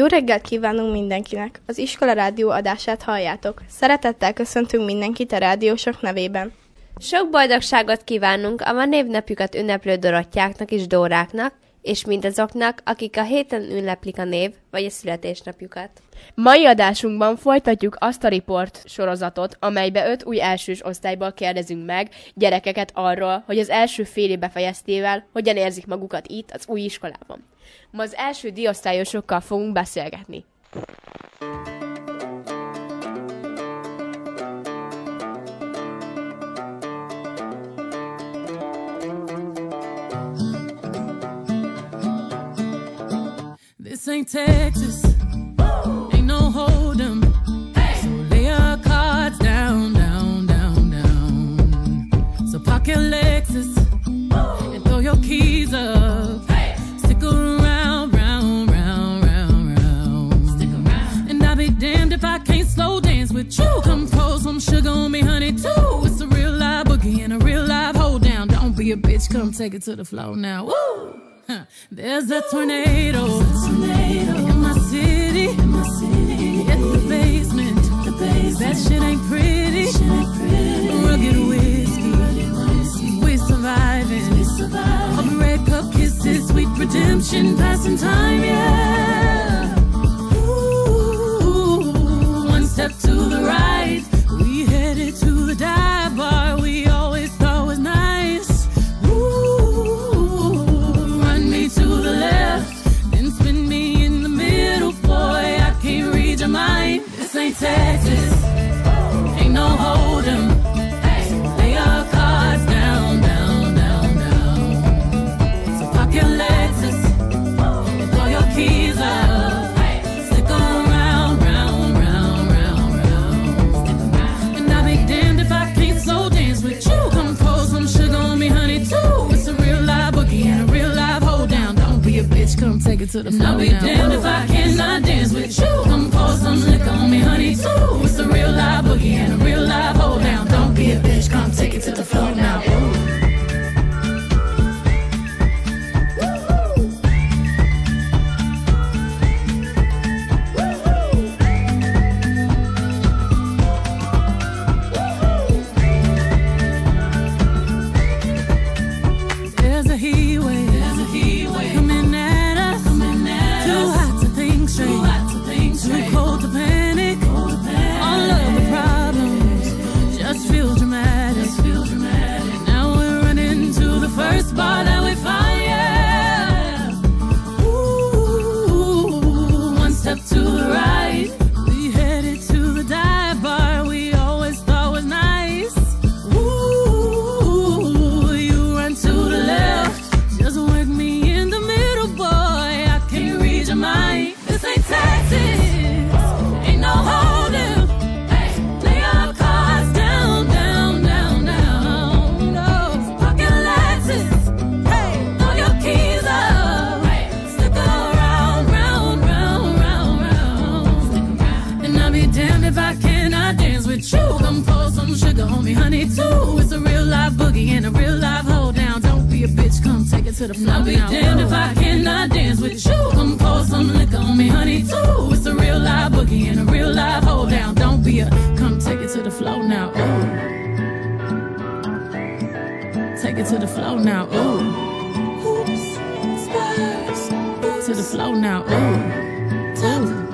Jó reggelt kívánunk mindenkinek! Az Iskola Rádió adását halljátok. Szeretettel köszöntünk mindenkit a rádiósok nevében. Sok boldogságot kívánunk a ma névnapjukat ünneplő Dorottyáknak és Dóráknak, és mindazoknak, akik a héten ünneplik a név vagy a születésnapjukat. Mai adásunkban folytatjuk azt a riport sorozatot, amelybe 5 új elsős osztályból kérdezünk meg gyerekeket arról, hogy az első fél év befejeztével hogyan érzik magukat itt az új iskolában. Ma az első díjosztályosokkal fogunk beszélgetni. This ain't Texas, ain't no hold'em, so lay your cards down, down, down, down. So park your Lexus and throw your keys up. Stick around, round, round, round, round. Stick around. And I'll be damned if I can't slow dance with you. Come pour some sugar on me, honey, too. It's a real live boogie and a real live hold down. Don't be a bitch, come take it to the floor now. Woo! There's a tornado in my city, at the basement. That shit ain't pretty. Rugged whiskey, we surviving. All the red cup kisses, sweet redemption, passing time, yeah. Ooh, one step to the right, we headed to the dive bar we always thought was nice. To the left, then spin me in the middle, boy, I can't read your mind. This ain't Texas, ain't no hold'em, lay your cards down, down, down, down. So park your Lexus and throw your keys up. Stick around, round, round, round, round. And I'll be damned if I can't slow dance with you. Come pour some sugar on me, honey, too. It's a real live boogie and a real live hold down. Don't be a bitch, come take it to the floor. I'll be damned if I cannot dance with you. Come pour some liquor on me, honey, too. It's a real live boogie and a real live hold down. Don't be a bitch, come take it to the floor now. Ooh. Bar that we find, yeah. Ooh, one step to the right, we headed to the dive bar we always thought was nice. Ooh, you run to the left, just work me in the middle, boy, I can't read your mind. This ain't Texas, ain't no hold'em. Lay your cards down, down, down, down. No, pocket Lexus. If I cannot dance with you, come pour some sugar on me, honey, too. It's a real live boogie and a real live hold down. Don't be a bitch, come take it to the floor. I'll be damned if I cannot dance with you. Come pour some liquor on me, honey, too. It's a real live boogie and a real live hold down. Don't be a, come take it to the floor now. Ooh. Take it to the floor now. Ooh. Hoops, spurs, to the floor now. Ooh. Ooh.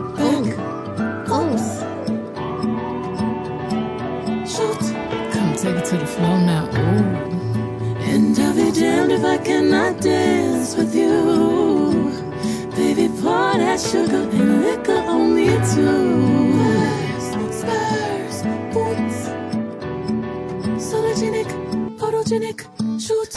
Take it to the floor now, ooh. And I'll be damned if I cannot dance with you. Baby, pour that sugar and liquor on me too. Spurs, boots, sologenic, photogenic, shoot.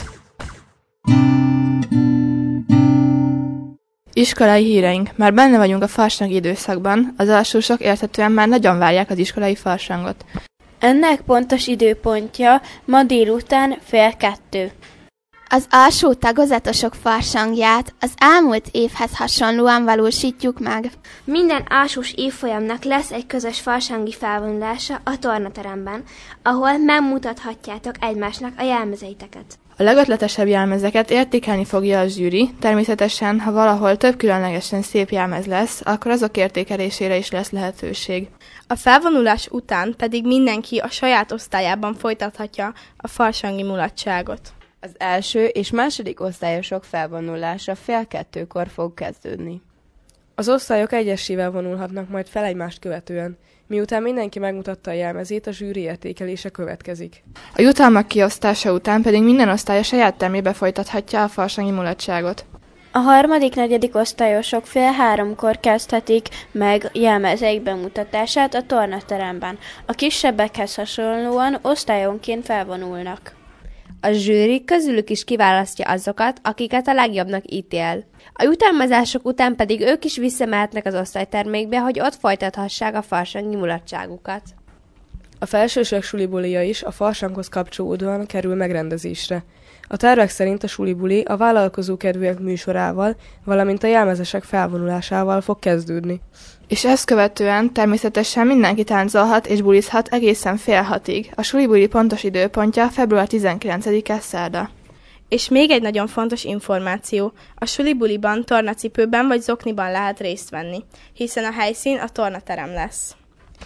Iskolai híreink. Már benne vagyunk a farsang időszakban, az alsósok érthetően már nagyon várják az iskolai farsangot. Ennek pontos időpontja ma délután 1:30. Az alsó tagozatosok farsangját az elmúlt évhez hasonlóan valósítjuk meg. Minden alsós évfolyamnak lesz egy közös farsangi felvonulása a tornateremben, ahol megmutathatjátok egymásnak a jelmezeiteket. A legötletesebb jelmezeket értékelni fogja a zsűri, természetesen, ha valahol több különlegesen szép jelmez lesz, akkor azok értékelésére is lesz lehetőség. A felvonulás után pedig mindenki a saját osztályában folytathatja a farsangi mulatságot. Az első és második osztályosok felvonulása 1:30 fog kezdődni. Az osztályok egyesével vonulhatnak majd fel egymást követően. Miután mindenki megmutatta a jelmezét, a zsűri értékelése következik. A jutalmak kiosztása után pedig minden osztály a saját termébe folytathatja a farsangi mulatságot. A harmadik, negyedik osztályosok 2:30 kezdhetik meg jelmezeik bemutatását a tornateremben. A kisebbekhez hasonlóan osztályonként felvonulnak. A zsűri közülük is kiválasztja azokat, akiket a legjobbnak ítél. A jutalmazások után pedig ők is visszamehetnek az osztálytermékbe, hogy ott folytathassák a farsangi mulatságukat. A felsősök sulibulia is a farsanghoz kapcsolódóan kerül megrendezésre. A tervek szerint a sulibuli a vállalkozókedvűek műsorával, valamint a jelmezesek felvonulásával fog kezdődni. És ezt követően természetesen mindenki táncolhat és bulizhat egészen 5:30. A sulibuli pontos időpontja február 19-e szerda. És még egy nagyon fontos információ. A sulibuliban tornacipőben vagy zokniban lehet részt venni, hiszen a helyszín a tornaterem lesz.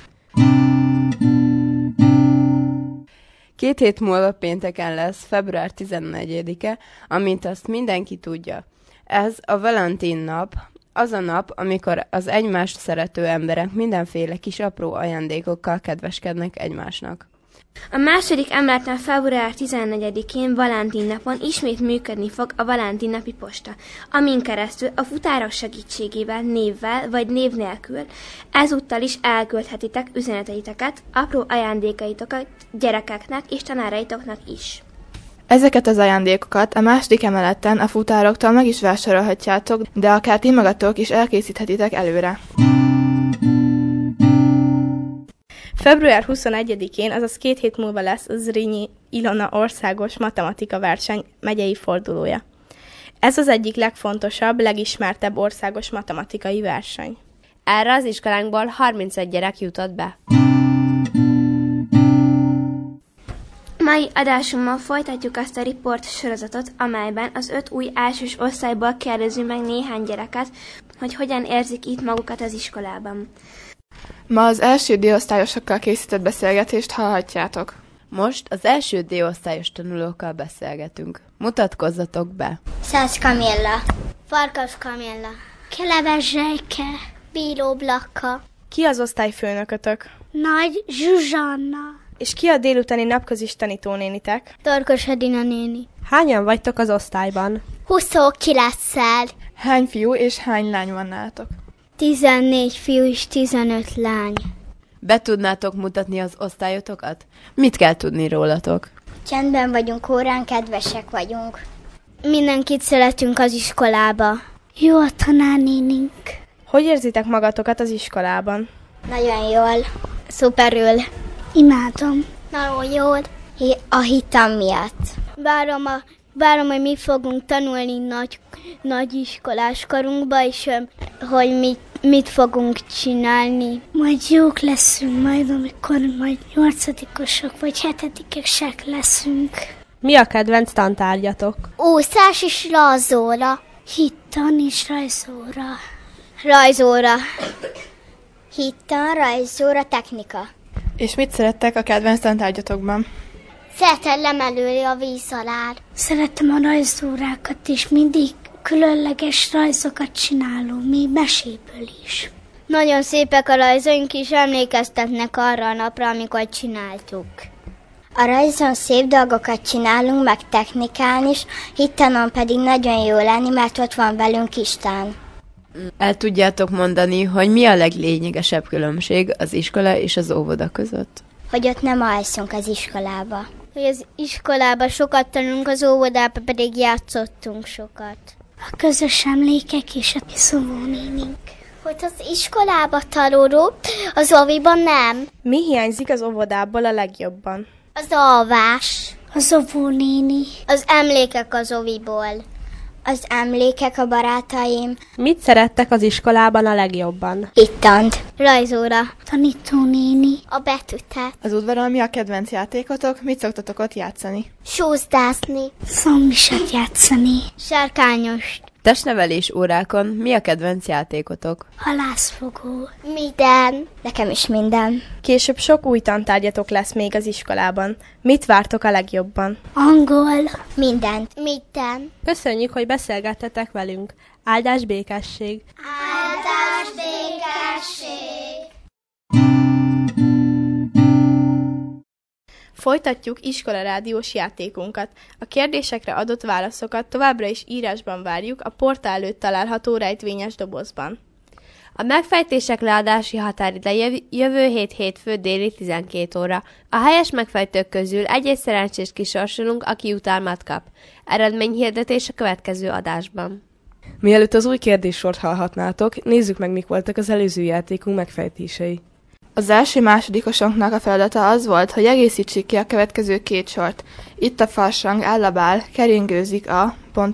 2 hét múlva pénteken lesz, február 14-e, amint azt mindenki tudja. Ez a Valentin nap, az a nap, amikor az egymást szerető emberek mindenféle kis apró ajándékokkal kedveskednek egymásnak. A második emeleten február 14-én Valentin napon ismét működni fog a Valentin napi posta, amin keresztül a futárok segítségével, névvel vagy név nélkül ezúttal is elküldhetitek üzeneteiteket, apró ajándékaitokat gyerekeknek és tanáraitoknak is. Ezeket az ajándékokat a második emeleten a futároktól meg is vásárolhatjátok, de akár ti magatok is elkészíthetitek előre. Február 21-én, azaz 2 hét múlva lesz a Zrínyi Ilona országos matematika verseny megyei fordulója. Ez az egyik legfontosabb, legismertebb országos matematikai verseny. Erre az iskolánkból 31 gyerek jutott be. Mai adásunkban folytatjuk azt a riport sorozatot, amelyben az 5 új elsős osztályból kérdezünk meg néhány gyereket, hogy hogyan érzik itt magukat az iskolában. Ma az első D-osztályosokkal készített beszélgetést hallhatjátok. Most az első D-osztályos tanulókkal beszélgetünk. Mutatkozzatok be! Szász Kamilla, Farkas Kamilla, Keleves Zsejke, Bíró Blanka. Ki az osztályfőnökötök? Nagy Zsuzsanna. És ki a délutáni napközis tanítónénitek? Torkos Edina néni. Hányan vagytok az osztályban? 29-szel. Hány fiú és hány lány van nálatok? 14 fiú és 15 lány. Be tudnátok mutatni az osztályotokat? Mit kell tudni rólatok? Csendben vagyunk, órán kedvesek vagyunk. Mindenkit szeretünk az iskolába. Jó a tanárnénink. Hogy érzitek magatokat az iskolában? Nagyon jól. Szuperül. Imádom. Nagyon jól. A hitam miatt. Várom, hogy mi fogunk tanulni nagy iskolás korunkba, és hogy mit fogunk csinálni. Majd jók leszünk, amikor majd 8-osok vagy 7-esek leszünk. Mi a kedvenc tantárgyatok? Úszás és rajzóra. Hittan és rajzóra. Rajzóra. Hittan, rajzóra, technika. És mit szerettek a kedvenc tantárgyatokban? Szeretem lemelőni a víz alá. Szeretem a rajzórákat, és mindig különleges rajzokat csinálunk, még meséből is. Nagyon szépek a rajzaink, és emlékeztetnek arra a napra, amikor csináltuk. A rajzon szép dolgokat csinálunk, meg technikán is, hittanon pedig nagyon jó lenni, mert ott van velünk Isten. El tudjátok mondani, hogy mi a leglényegesebb különbség az iskola és az óvoda között? Hogy ott nem alszunk az iskolába. Hogy az iskolába sokat tanulunk, az óvodába pedig játszottunk sokat. A közös emlékek és a szóvónénink. Hogy az iskolába tanulunk, az óviban nem. Mi hiányzik az óvodából a legjobban? Az alvás. Az óvónéni. Az emlékek az óviból. Az emlékek, a barátaim. Mit szerettek az iskolában a legjobban? Hittant. Rajzóra. Tanítónéni. A betűtet. Az udvaron mi a kedvenc játékotok? Mit szoktatok ott játszani? Sózdászni. Szombiset játszani. Sárkányost. Testnevelés órákon mi a kedvenc játékotok? Halászfogó. Minden. Nekem is minden. Később sok új tantárgyatok lesz még az iskolában. Mit vártok a legjobban? Angol. Mindent. Minden. Köszönjük, hogy beszélgettetek velünk. Áldás békesség! Áldás békesség! Folytatjuk iskolarádiós játékunkat. A kérdésekre adott válaszokat továbbra is írásban várjuk a portál előtt található rejtvényes dobozban. A megfejtések leadási határideje jövő hét hétfő déli 12 óra. A helyes megfejtők közül egy szerencsést kisorsolunk, aki jutalmat kap. Eredményhirdetés a következő adásban. Mielőtt az új kérdéssort hallhatnátok, nézzük meg, mik voltak az előző játékunk megfejtései. Az első másodikosoknak a feladata az volt, hogy egészítsék ki a következő két sort. Itt a farsang állabál, keringőzik a...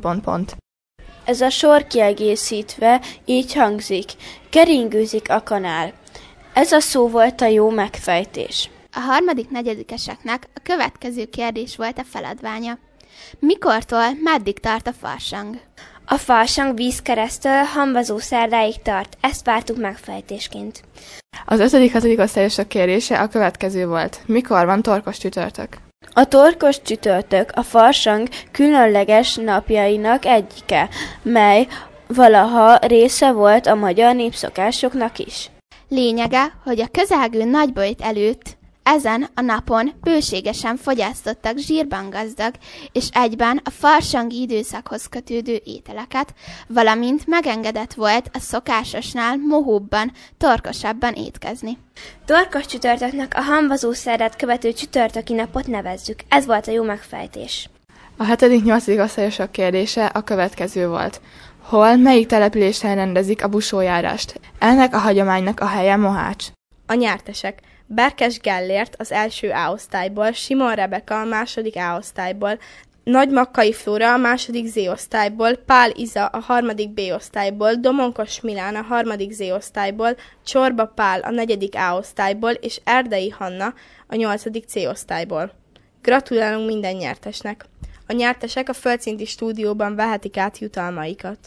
Ez a sor kiegészítve így hangzik. Keringőzik a kanál. Ez a szó volt a jó megfejtés. A harmadik negyedikeseknek a következő kérdés volt a feladványa. Mikortól meddig tart a farsang? A farsang vízkeresztől Hamvazó szerdáig tart. Ezt vártuk megfejtésként. Az 5.-6. osztályosok kérdése a következő volt. Mikor van torkos csütörtök? A torkos csütörtök a farsang különleges napjainak egyike, mely valaha része volt a magyar népszokásoknak is. Lényege, hogy a közelgő nagyböjt előtt ezen a napon bőségesen fogyasztottak zsírban gazdag, és egyben a farsangi időszakhoz kötődő ételeket, valamint megengedett volt a szokásosnál mohóbban, torkosabban étkezni. Torkos csütörtöknek a Hamvazó szerdát követő csütörtöki napot nevezzük. Ez volt a jó megfejtés. A 7.-8. osztályosok kérdése a következő volt. Hol, melyik településen rendezik a busójárást? Ennek a hagyománynak a helye Mohács. A nyertesek. Berkes Gellért az első A-osztályból, Simon Rebeka a második A-osztályból, Nagy Makkai Flóra a második Z-osztályból, Pál Iza a harmadik B-osztályból, Domonkos Milán a harmadik Z-osztályból, Csorba Pál a negyedik A-osztályból, és Erdei Hanna a nyolcadik C-osztályból. Gratulálunk minden nyertesnek! A nyertesek a földszinti stúdióban vehetik át jutalmaikat.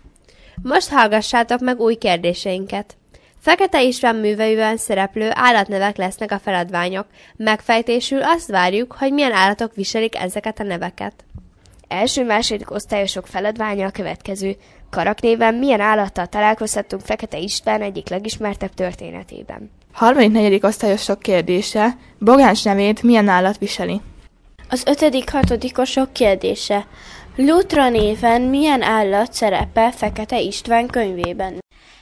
Most hallgassátok meg új kérdéseinket. Fekete István műveiben szereplő állatnevek lesznek a feladványok. Megfejtésül azt várjuk, hogy milyen állatok viselik ezeket a neveket. Első-második osztályosok feladványa a következő. Karaknéven milyen állattal találkozhattunk Fekete István egyik legismertebb történetében? 3.-4. osztályosok kérdése. Bogáncs nevét milyen állat viseli? Az 5.-6. kérdése. Lutra néven milyen állat szerepel Fekete István könyvében?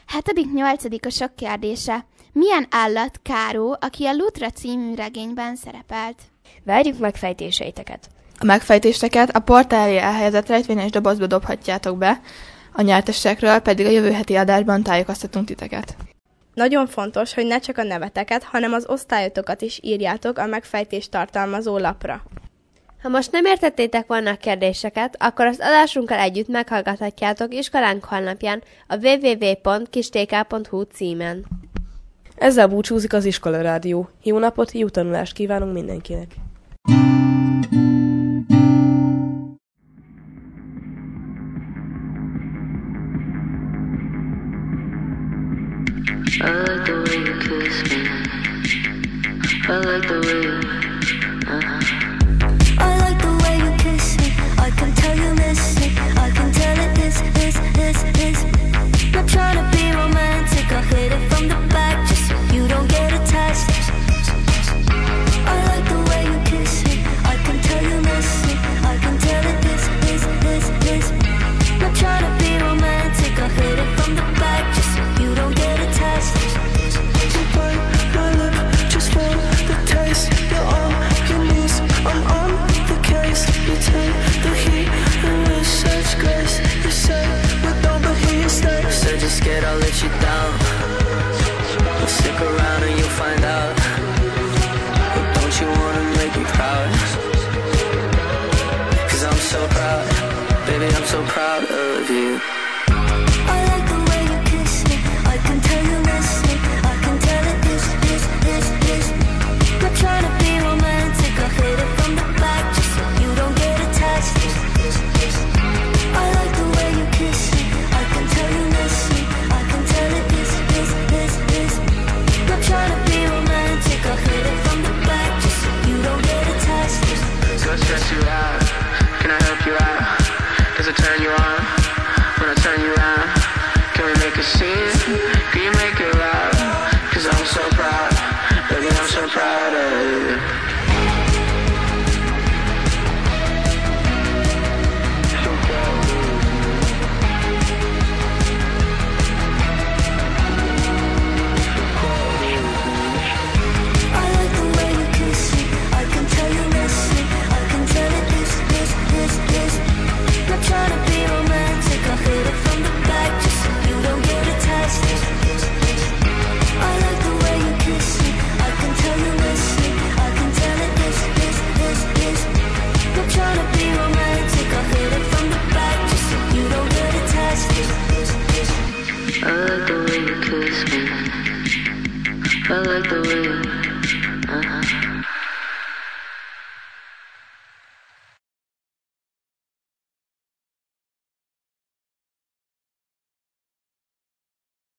7.-8. kérdése. Milyen állat Káró, aki a Lutra című regényben szerepelt? Várjuk megfejtéseiteket. A megfejtéseket a portál elé elhelyezett rejtvényes dobozba dobhatjátok be, a nyertesekről pedig a jövő heti adásban tájékoztatunk titeket. Nagyon fontos, hogy ne csak a neveteket, hanem az osztályotokat is írjátok a megfejtést tartalmazó lapra. Ha most nem értettétek volna a kérdéseket, akkor az adásunkkal együtt meghallgathatjátok iskolánk honlapján a www.kistk.hu címen. Ezzel búcsúzik az Iskola Rádió. Jó napot, jó tanulást kívánunk mindenkinek! I like the way you kiss me. I like the way you... I like the way you kiss me. I can tell you miss me. I can tell it is. Not trying to be romantic. I'll hit it from the back just so you don't get attached. I like the way you kiss me. I can tell you miss me. I can tell it is. Not trying to be romantic. I'll hit it from the back just so you don't get attached. So bite my lip just for the taste. You're all you need. so proud of you. I like the way you kiss me. I can tell you listening. I can tell it this. Not trying to be romantic. I hit it from the back just so you don't get attached. I like the way you kiss me. I can tell you listening. I can tell it this. Not trying to be romantic. I hit it from the back just so you don't get attached. So I stress you out. Can I help you out? Does it turn you on? When I turn you on, can we make a scene? Can you make it loud? 'Cause I'm so proud, baby, I'm so proud of you. I like the way you kiss me. I can tell you listening. I can tell it this. Not trying to be romantic. I hit it from the back just so you don't get attached. I like the way you kiss me. I can tell you listening. I can tell it this. Not trying to be romantic. I hit it from the back just so you don't get attached. I like the way you kiss me. I like the way